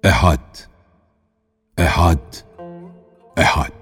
Ehad, ehad, ehad.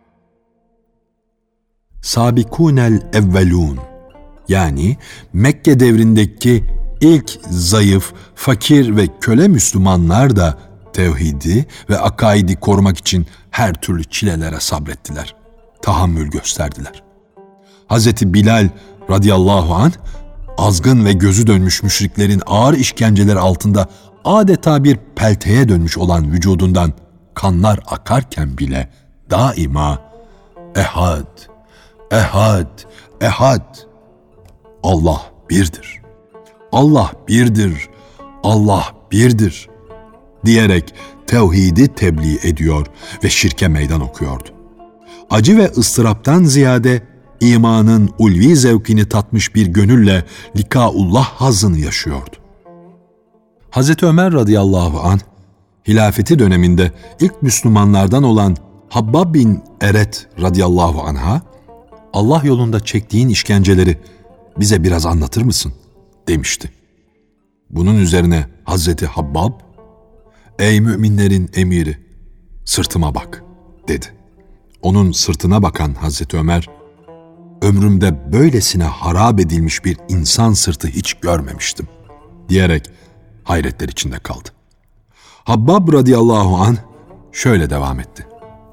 Sabikunel evvelun, yani Mekke devrindeki ilk zayıf, fakir ve köle Müslümanlar da tevhidi ve akaidi korumak için her türlü çilelere sabrettiler, tahammül gösterdiler. Hazreti Bilal radıyallahu anh, azgın ve gözü dönmüş müşriklerin ağır işkenceleri altında adeta bir pelteye dönmüş olan vücudundan kanlar akarken bile daima ehad, ehad, ehad, Allah birdir, Allah birdir, Allah birdir diyerek tevhidi tebliğ ediyor ve şirke meydan okuyordu. Acı ve ıstıraptan ziyade imanın ulvi zevkini tatmış bir gönülle likaullah hazzını yaşıyordu. Hazreti Ömer radıyallahu anh, hilafeti döneminde ilk Müslümanlardan olan Habbab bin Eret radıyallahu anh'a, Allah yolunda çektiğin işkenceleri bize biraz anlatır mısın demişti. Bunun üzerine Hazreti Habbab, ey müminlerin emiri, sırtıma bak dedi. Onun sırtına bakan Hazreti Ömer, ömrümde böylesine harap edilmiş bir insan sırtı hiç görmemiştim diyerek hayretler içinde kaldı. Habbab radıyallahu anh şöyle devam etti.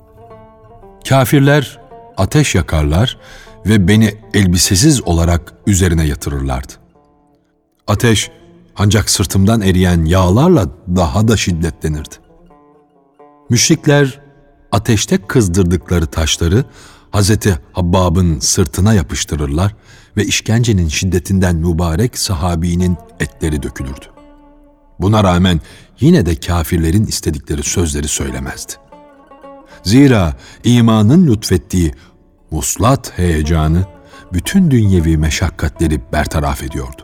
Kafirler ateş yakarlar ve beni elbisesiz olarak üzerine yatırırlardı. Ateş ancak sırtımdan eriyen yağlarla daha da şiddetlenirdi. Müşrikler ateşte kızdırdıkları taşları Hazreti Habbab'ın sırtına yapıştırırlar ve işkencenin şiddetinden mübarek sahabinin etleri dökülürdü. Buna rağmen yine de kafirlerin istedikleri sözleri söylemezdi. Zira imanın lütfettiği vuslat heyecanı bütün dünyevi meşakkatleri bertaraf ediyordu.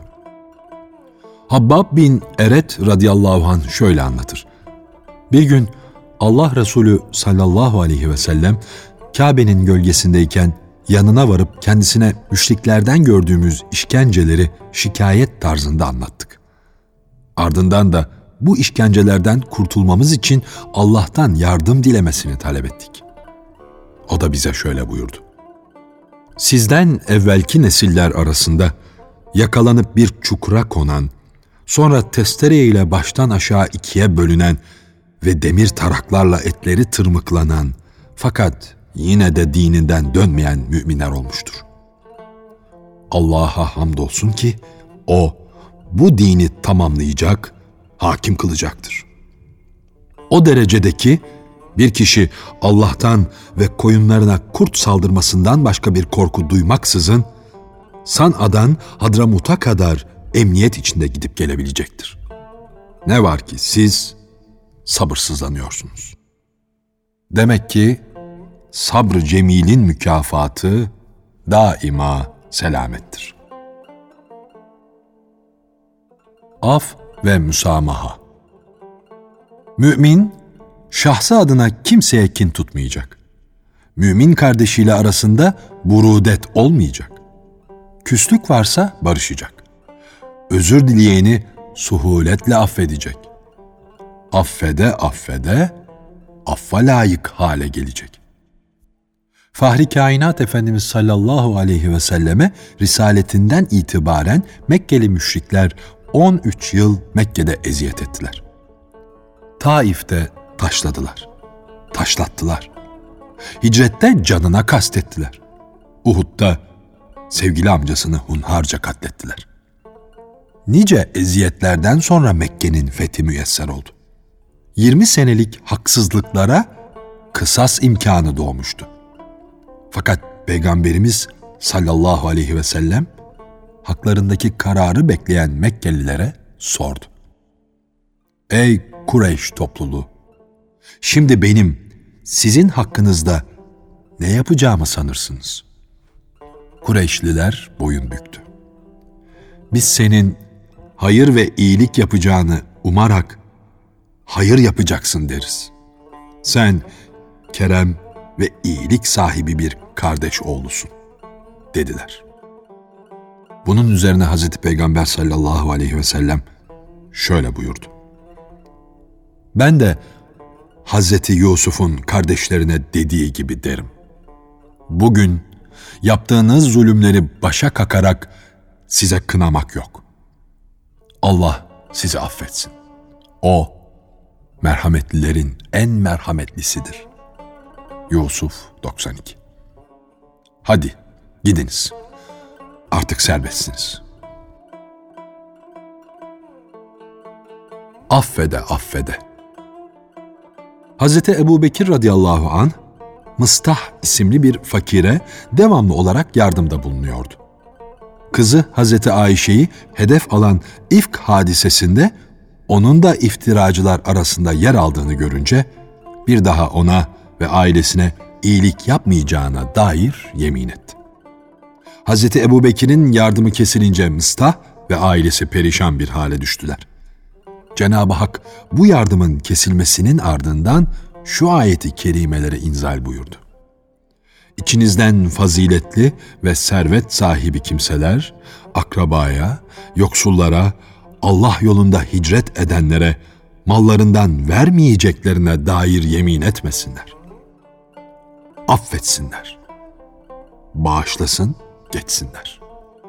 Habbab bin Eret radıyallahu anh şöyle anlatır. Bir gün Allah Resulü sallallahu aleyhi ve sellem Kabe'nin gölgesindeyken yanına varıp kendisine müşriklerden gördüğümüz işkenceleri şikayet tarzında anlattık. Ardından da bu işkencelerden kurtulmamız için Allah'tan yardım dilemesini talep ettik. O da bize şöyle buyurdu. Sizden evvelki nesiller arasında yakalanıp bir çukura konan, sonra testere ile baştan aşağı ikiye bölünen ve demir taraklarla etleri tırmıklanan fakat yine de dininden dönmeyen müminler olmuştur. Allah'a hamdolsun ki O bu dini tamamlayacak, hakim kılacaktır. O derecedeki bir kişi Allah'tan ve koyunlarına kurt saldırmasından başka bir korku duymaksızın San'a'dan Hadramut'a kadar emniyet içinde gidip gelebilecektir. Ne var ki siz sabırsızlanıyorsunuz. Demek ki sabr-ı cemilin mükafatı daima selamettir. Af ve müsamaha. Mümin, şahsı adına kimseye kin tutmayacak. Mümin kardeşiyle arasında burudet olmayacak. Küslük varsa barışacak. Özür dileyeni suhuletle affedecek. Affede affede, affa layık hale gelecek. Fahri Kainat Efendimiz sallallahu aleyhi ve selleme risaletinden itibaren Mekkeli müşrikler 13 yıl Mekke'de eziyet ettiler. Taif'te taşladılar, taşlattılar. Hicrette canına kastettiler. Uhud'da sevgili amcasını hunharca katlettiler. Nice eziyetlerden sonra Mekke'nin fethi müyesser oldu. 20 senelik haksızlıklara kısas imkanı doğmuştu. Fakat Peygamberimiz sallallahu aleyhi ve sellem haklarındaki kararı bekleyen Mekkelilere sordu. Ey Kureyş topluluğu! Şimdi benim sizin hakkınızda ne yapacağımı sanırsınız? Kureyşliler boyun büktü. Biz senin hayır ve iyilik yapacağını umarak hayır yapacaksın deriz. Sen kerem ve iyilik sahibi bir kardeş oğlusun dediler. Bunun üzerine Hazreti Peygamber sallallahu aleyhi ve sellem şöyle buyurdu. Ben de Hazreti Yusuf'un kardeşlerine dediği gibi derim. Bugün yaptığınız zulümleri başa kakarak size kınamak yok. Allah sizi affetsin. O, merhametlilerin en merhametlisidir. Yusuf 92. Hadi gidiniz. Artık serbestsiniz. Affede affede. Hazreti Ebubekir radıyallahu anh, Mıstah isimli bir fakire devamlı olarak yardımda bulunuyordu. Kızı Hazreti Ayşe'yi hedef alan ifk hadisesinde onun da iftiracılar arasında yer aldığını görünce bir daha ona ve ailesine iyilik yapmayacağına dair yemin etti. Hazreti Ebubekir'in yardımı kesilince Mıstah ve ailesi perişan bir hale düştüler. Cenab-ı Hak bu yardımın kesilmesinin ardından şu ayeti kerimelere inzal buyurdu. İçinizden faziletli ve servet sahibi kimseler, akrabaya, yoksullara, Allah yolunda hicret edenlere, mallarından vermeyeceklerine dair yemin etmesinler. Affetsinler. Bağışlasın, geçsinler.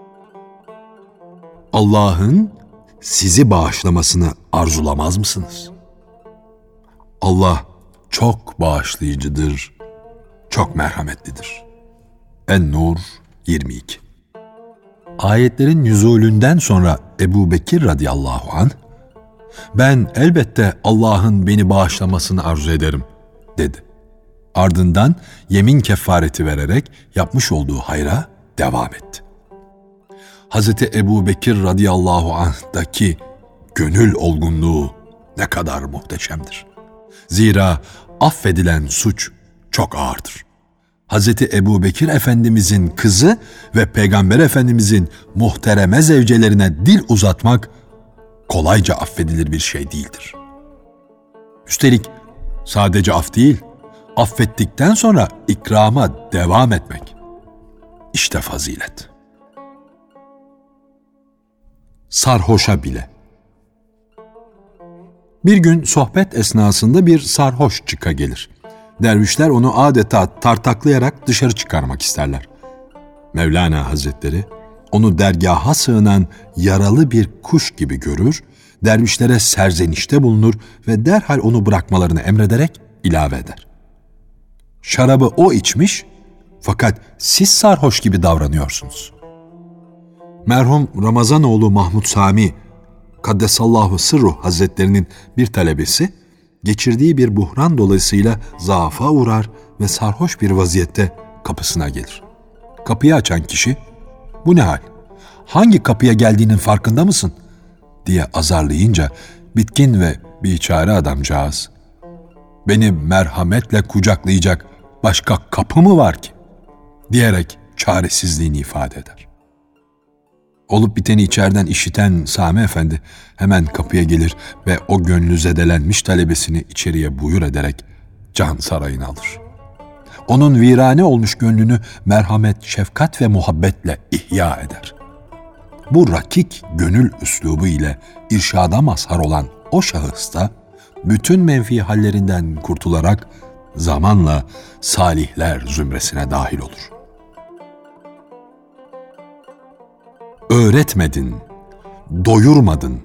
Allah'ın sizi bağışlamasını arzulamaz mısınız? Allah çok bağışlayıcıdır, çok merhametlidir. En-Nur 22. Ayetlerin nüzulünden sonra Ebubekir radıyallahu anh, ben elbette Allah'ın beni bağışlamasını arzu ederim, dedi. Ardından yemin kefareti vererek yapmış olduğu hayra devam etti. Hazreti Ebubekir radıyallahu anh'daki gönül olgunluğu ne kadar muhteşemdir. Zira affedilen suç çok ağırdır. Hazreti Ebubekir Efendimizin kızı ve Peygamber Efendimizin muhtereme zevcelerine dil uzatmak kolayca affedilir bir şey değildir. Üstelik sadece af değil, affettikten sonra ikrama devam etmek. İşte fazilet. Sarhoşa bile. Bir gün sohbet esnasında bir sarhoş çıka gelir. Dervişler onu adeta tartaklayarak dışarı çıkarmak isterler. Mevlana Hazretleri onu dergaha sığınan yaralı bir kuş gibi görür, dervişlere serzenişte bulunur ve derhal onu bırakmalarını emrederek ilave eder. Şarabı o içmiş fakat siz sarhoş gibi davranıyorsunuz. Merhum Ramazanoğlu Mahmud Sami Kaddesallahu Sırruh Hazretlerinin bir talebesi geçirdiği bir buhran dolayısıyla zaafa uğrar ve sarhoş bir vaziyette kapısına gelir. Kapıyı açan kişi, "Bu ne hal? Hangi kapıya geldiğinin farkında mısın?" diye azarlayınca bitkin ve biçare adamcağız, "Beni merhametle kucaklayacak başka kapı mı var ki?" diyerek çaresizliğini ifade eder. Olup biteni içeriden işiten Sami Efendi hemen kapıya gelir ve o gönlü zedelenmiş talebesini içeriye buyur ederek can sarayına alır. Onun virane olmuş gönlünü merhamet, şefkat ve muhabbetle ihya eder. Bu rakik gönül üslubu ile irşada mazhar olan o şahıs da bütün menfi hallerinden kurtularak zamanla salihler zümresine dahil olur. Öğretmedin, doyurmadın.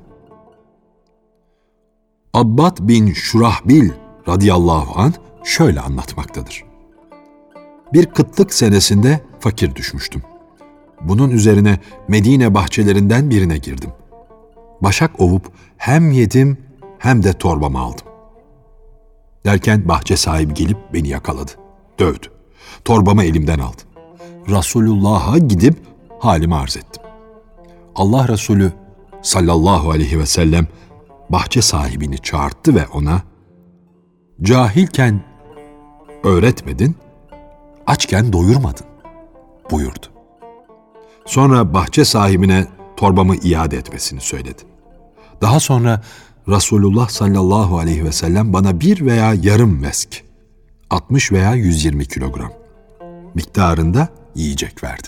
Abbad bin Şurahbil radıyallahu anh şöyle anlatmaktadır. Bir kıtlık senesinde fakir düşmüştüm. Bunun üzerine Medine bahçelerinden birine girdim. Başak ovup hem yedim hem de torbamı aldım. Derken bahçe sahibi gelip beni yakaladı, dövdü. Torbamı elimden aldı. Resulullah'a gidip halimi arz ettim. Allah Resulü sallallahu aleyhi ve sellem bahçe sahibini çağırttı ve ona, "Cahilken öğretmedin, açken doyurmadın," buyurdu. Sonra bahçe sahibine torbamı iade etmesini söyledi. Daha sonra Resulullah sallallahu aleyhi ve sellem bana 1 veya yarım vesk, 60 veya 120 kilogram miktarında yiyecek verdi.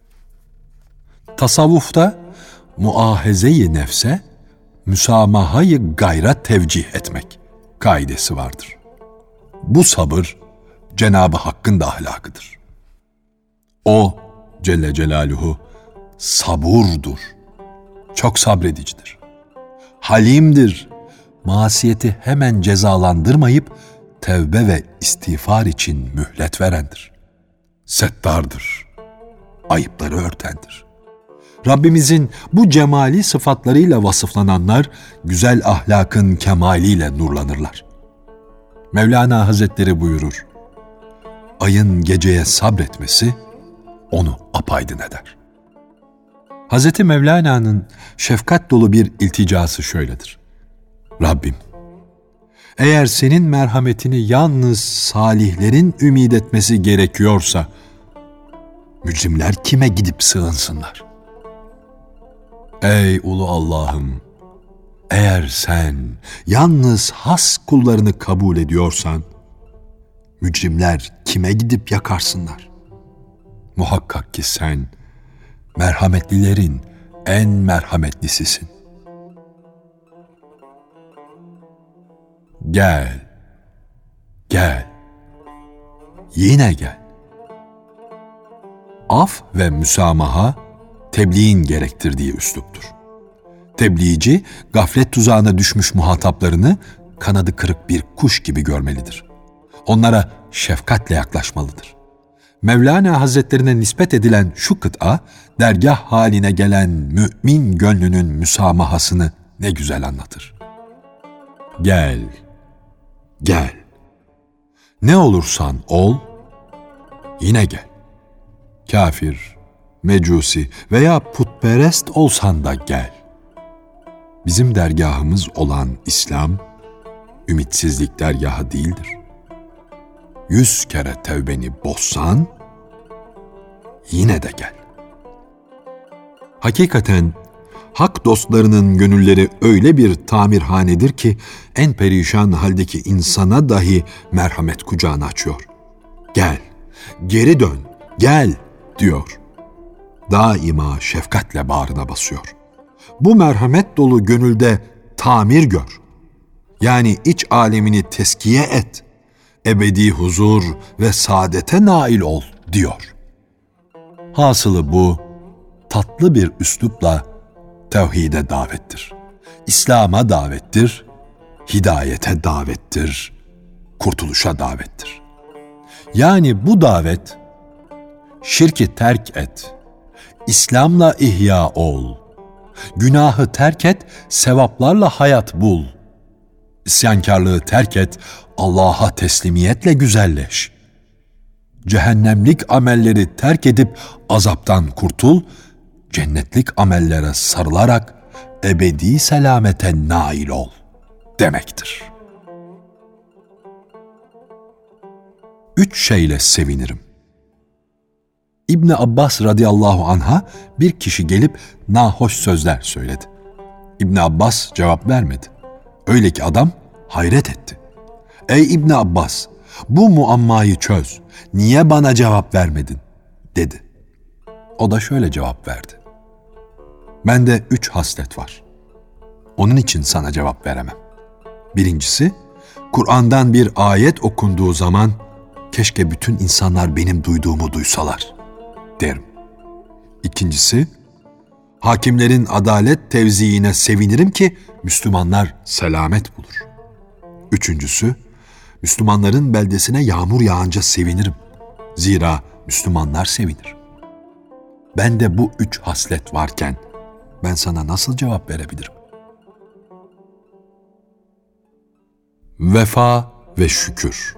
Tasavvufta muahaze-i nefse, müsamahayı gayra tevcih etmek kaidesi vardır. Bu sabır Cenab-ı Hakk'ın da ahlakıdır. O Celle Celaluhu saburdur, çok sabredicidir, halimdir, masiyeti hemen cezalandırmayıp tevbe ve istiğfar için mühlet verendir. Settardır, ayıpları örtendir. Rabbimizin bu cemali sıfatlarıyla vasıflananlar güzel ahlakın kemaliyle nurlanırlar. Mevlana Hazretleri buyurur, ayın geceye sabretmesi onu apaydın eder. Hazreti Mevlana'nın şefkat dolu bir ilticası şöyledir. Rabbim, eğer senin merhametini yalnız salihlerin ümid etmesi gerekiyorsa, mücrimler kime gidip sığınsınlar? Ey ulu Allah'ım, eğer sen yalnız has kullarını kabul ediyorsan, mücrimler kime gidip yakarsınlar? Muhakkak ki sen, merhametlilerin en merhametlisisin. Gel, gel, yine gel. Af ve müsamaha, tebliğin gerektirdiği üsluptur. Tebliğci, gaflet tuzağına düşmüş muhataplarını kanadı kırık bir kuş gibi görmelidir. Onlara şefkatle yaklaşmalıdır. Mevlana Hazretlerine nispet edilen şu kıta, dergah haline gelen mümin gönlünün müsamahasını ne güzel anlatır. Gel, gel. Ne olursan ol, yine gel. Kafir, mecusi veya putperest olsan da gel. Bizim dergahımız olan İslam, ümitsizlik dergahı değildir. 100 kere tevbeni bozsan, yine de gel. Hakikaten, hak dostlarının gönülleri öyle bir tamirhanedir ki, en perişan haldeki insana dahi merhamet kucağını açıyor. Gel, geri dön, gel diyor. Daima şefkatle bağrına basıyor. Bu merhamet dolu gönülde tamir gör. Yani iç alemini teskiye et. Ebedi huzur ve saadete nail ol diyor. Hasılı bu, tatlı bir üslupla tevhide davettir. İslam'a davettir, hidayete davettir, kurtuluşa davettir. Yani bu davet, şirki terk et, İslam'la ihya ol, günahı terk et, sevaplarla hayat bul, isyankarlığı terk et, Allah'a teslimiyetle güzelleş. Cehennemlik amelleri terk edip azaptan kurtul, cennetlik amellere sarılarak ebedi selamete nail ol demektir. 3 şeyle sevinirim. İbni Abbas radıyallahu anh'a bir kişi gelip nahoş sözler söyledi. İbni Abbas cevap vermedi. Öyle ki adam hayret etti. Ey İbni Abbas, bu muammayı çöz. Niye bana cevap vermedin? Dedi. O da şöyle cevap verdi. Bende 3 haslet var. Onun için sana cevap veremem. Birincisi, Kur'an'dan bir ayet okunduğu zaman keşke bütün insanlar benim duyduğumu duysalar derim. İkincisi, hakimlerin adalet tevziine sevinirim ki Müslümanlar selamet bulur. Üçüncüsü, Müslümanların beldesine yağmur yağınca sevinirim. Zira Müslümanlar sevinir. Bende bu 3 haslet varken ben sana nasıl cevap verebilirim? Vefa ve şükür.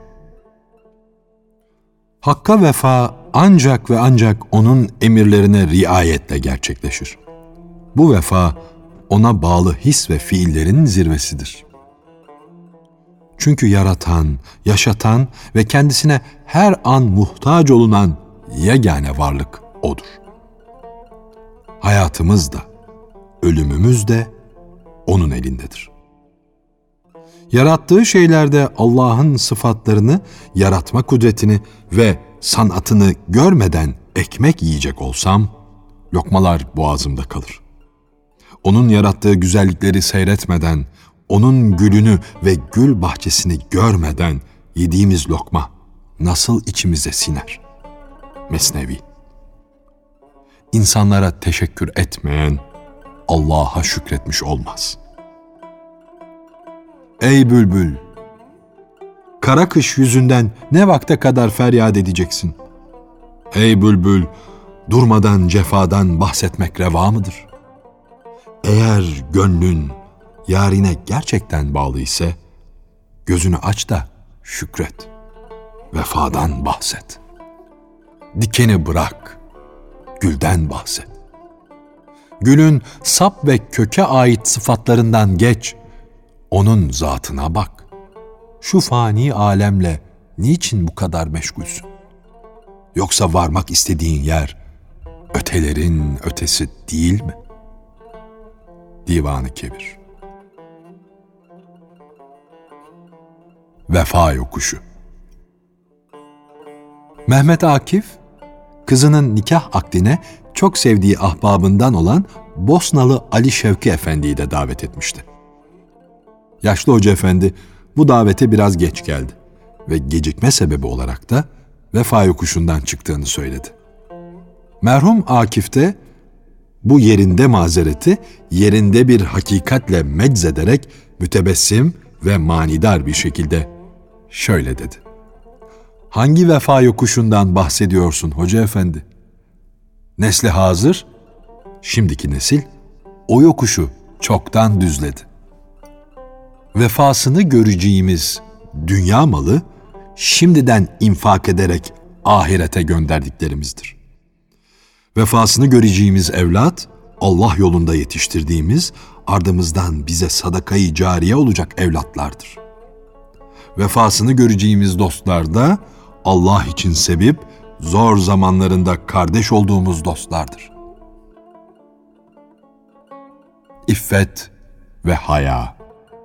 Hakka vefa ancak ve ancak onun emirlerine riayetle gerçekleşir. Bu vefa ona bağlı his ve fiillerin zirvesidir. Çünkü yaratan, yaşatan ve kendisine her an muhtaç olunan yegane varlık O'dur. Hayatımız da, ölümümüz de O'nun elindedir. Yarattığı şeylerde Allah'ın sıfatlarını, yaratma kudretini ve sanatını görmeden ekmek yiyecek olsam, lokmalar boğazımda kalır. Onun yarattığı güzellikleri seyretmeden onun gülünü ve gül bahçesini görmeden yediğimiz lokma nasıl içimize siner? Mesnevi. İnsanlara teşekkür etmeyen Allah'a şükretmiş olmaz. Ey bülbül! Kara kış yüzünden ne vakte kadar feryat edeceksin? Ey bülbül! Durmadan cefadan bahsetmek reva mıdır? Eğer gönlün yarine gerçekten bağlı ise, gözünü aç da şükret, vefadan bahset. Dikeni bırak, gülden bahset. Gülün sap ve köke ait sıfatlarından geç, onun zatına bak. Şu fani alemle niçin bu kadar meşgulsün? Yoksa varmak istediğin yer ötelerin ötesi değil mi? Divan-ı Kebir. Vefa Yokuşu. Mehmet Akif, kızının nikah akdine çok sevdiği ahbabından olan Bosnalı Ali Şevki Efendi'yi de davet etmişti. Yaşlı Hoca Efendi bu davete biraz geç geldi ve gecikme sebebi olarak da Vefa Yokuşu'ndan çıktığını söyledi. Merhum Akif de bu yerinde mazereti yerinde bir hakikatle meczederek mütebessim ve manidar bir şekilde şöyle dedi. Hangi vefa yokuşundan bahsediyorsun Hoca Efendi? Nesli hazır, şimdiki nesil o yokuşu çoktan düzledi. Vefasını göreceğimiz dünya malı şimdiden infak ederek ahirete gönderdiklerimizdir. Vefasını göreceğimiz evlat, Allah yolunda yetiştirdiğimiz, ardımızdan bize sadakayı cariye olacak evlatlardır. Vefasını göreceğimiz dostlar da Allah için sebep, zor zamanlarında kardeş olduğumuz dostlardır. İffet ve haya.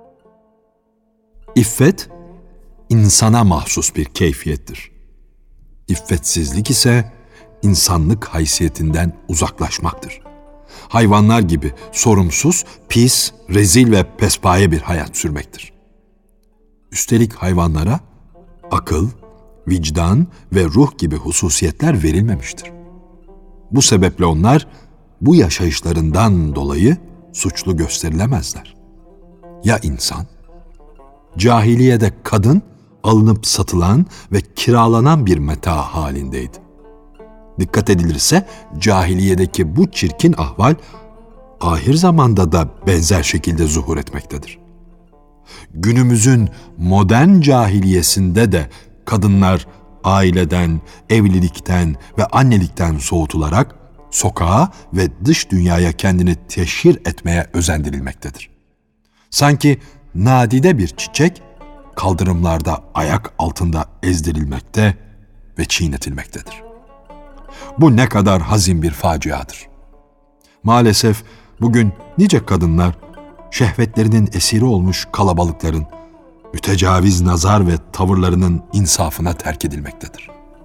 İffet, insana mahsus bir keyfiyettir. İffetsizlik ise insanlık haysiyetinden uzaklaşmaktır. Hayvanlar gibi sorumsuz, pis, rezil ve pespaye bir hayat sürmektir. Üstelik hayvanlara akıl, vicdan ve ruh gibi hususiyetler verilmemiştir. Bu sebeple onlar bu yaşayışlarından dolayı suçlu gösterilemezler. Ya insan? Cahiliyede kadın alınıp satılan ve kiralanan bir meta halindeydi. Dikkat edilirse cahiliyedeki bu çirkin ahval ahir zamanda da benzer şekilde zuhur etmektedir. Günümüzün modern cahiliyesinde de kadınlar aileden, evlilikten ve annelikten soğutularak sokağa ve dış dünyaya kendini teşhir etmeye özendirilmektedir. Sanki nadide bir çiçek kaldırımlarda ayak altında ezdirilmekte ve çiğnetilmektedir. Bu ne kadar hazin bir faciadır. Maalesef bugün nice kadınlar şehvetlerinin esiri olmuş kalabalıkların mütecaviz nazar ve tavırlarının insafına terk edilmektedir.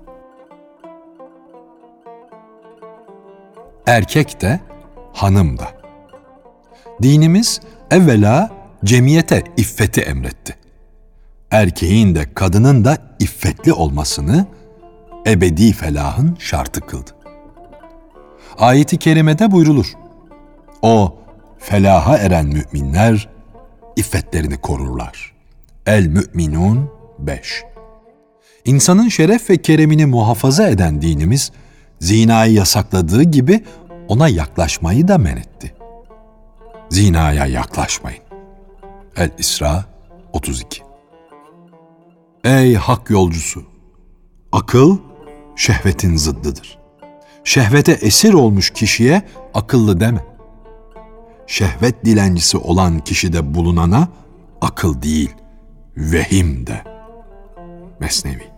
Erkek de, hanım da. Dinimiz evvela cemiyete iffeti emretti. Erkeğin de kadının da iffetli olmasını ebedi felahın şartı kıldı. Ayet-i kerimede buyrulur. O felaha eren müminler iffetlerini korurlar. El-Mü'minun 5. İnsanın şeref ve keremini muhafaza eden dinimiz, zinayı yasakladığı gibi ona yaklaşmayı da men etti. Zinaya yaklaşmayın. El-İsra 32. Ey hak yolcusu! Akıl, şehvetin zıddıdır. Şehvete esir olmuş kişiye akıllı deme. Şehvet dilencisi olan kişide bulunana akıl değil, vehim de. Mesnevi.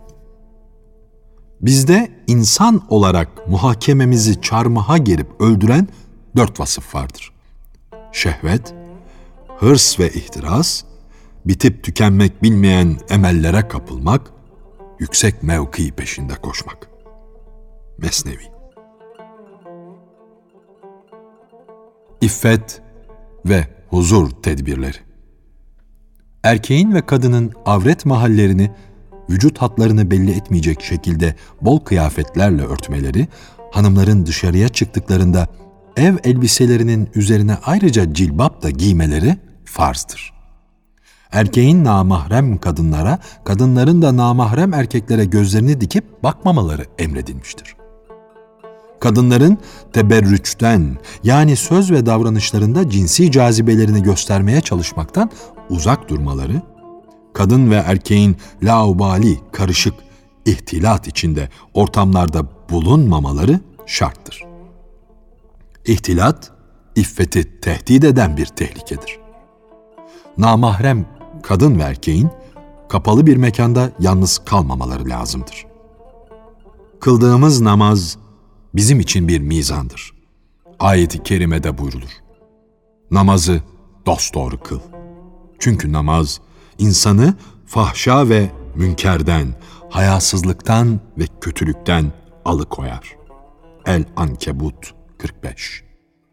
Bizde insan olarak muhakememizi çarmıha gerip öldüren 4 vasıf vardır. Şehvet, hırs ve ihtiras, bitip tükenmek bilmeyen emellere kapılmak, yüksek mevki peşinde koşmak. Mesnevi. İffet ve huzur tedbirleri. Erkeğin ve kadının avret mahallerini, vücut hatlarını belli etmeyecek şekilde bol kıyafetlerle örtmeleri, hanımların dışarıya çıktıklarında ev elbiselerinin üzerine ayrıca cilbap da giymeleri farzdır. Erkeğin namahrem kadınlara, kadınların da namahrem erkeklere gözlerini dikip bakmamaları emredilmiştir. Kadınların teberrüçten, yani söz ve davranışlarında cinsi cazibelerini göstermeye çalışmaktan uzak durmaları, kadın ve erkeğin laubali, karışık, ihtilat içinde ortamlarda bulunmamaları şarttır. İhtilat, iffeti tehdit eden bir tehlikedir. Namahrem kadın ve erkeğin kapalı bir mekanda yalnız kalmamaları lazımdır. Kıldığımız namaz bizim için bir mizandır. Ayet-i kerimede buyrulur: namazı dosdoğru kıl. Çünkü namaz insanı fahşa ve münkerden, hayasızlıktan ve kötülükten alıkoyar. El-Ankebut 45.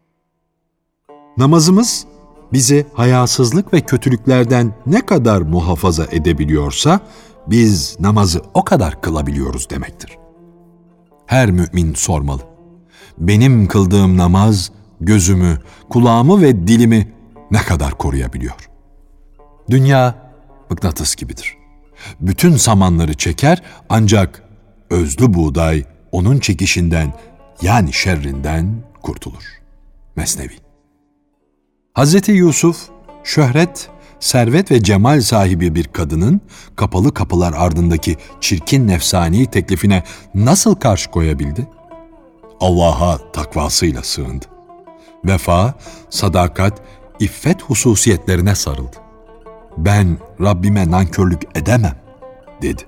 Namazımız bizi hayasızlık ve kötülüklerden ne kadar muhafaza edebiliyorsa, biz namazı o kadar kılabiliyoruz demektir. Her mümin sormalı: benim kıldığım namaz gözümü, kulağımı ve dilimi ne kadar koruyabiliyor? Dünya mıknatıs gibidir. Bütün samanları çeker, ancak özlü buğday onun çekişinden, yani şerrinden kurtulur. Mesnevi. Hz. Yusuf, şöhret, servet ve cemal sahibi bir kadının kapalı kapılar ardındaki çirkin nefsani teklifine nasıl karşı koyabildi? Allah'a takvasıyla sığındı. Vefa, sadakat, iffet hususiyetlerine sarıldı. Ben Rabbime nankörlük edemem, dedi.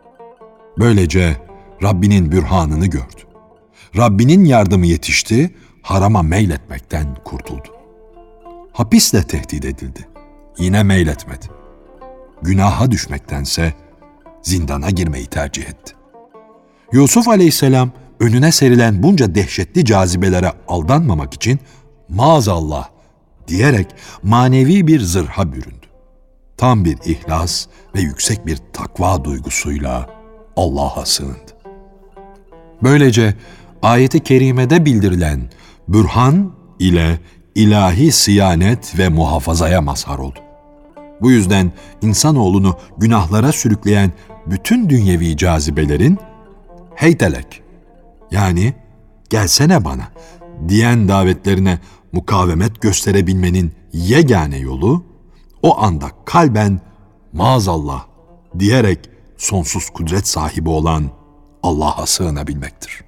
Böylece Rabbinin bürhanını gördü. Rabbinin yardımı yetişti, harama meyletmekten kurtuldu. Hapisle tehdit edildi. Yine meyletmedi. Günaha düşmektense zindana girmeyi tercih etti. Yusuf aleyhisselam önüne serilen bunca dehşetli cazibelere aldanmamak için maazallah diyerek manevi bir zırha büründü. Tam bir ihlas ve yüksek bir takva duygusuyla Allah'a sığındı. Böylece ayet-i kerimede bildirilen bürhan ile ilahi siyanet ve muhafazaya mazhar oldu. Bu yüzden insanoğlunu günahlara sürükleyen bütün dünyevi cazibelerin heytelek, yani gelsene bana diyen davetlerine mukavemet gösterebilmenin yegane yolu, o anda kalben maazallah diyerek sonsuz kudret sahibi olan Allah'a sığınabilmektir.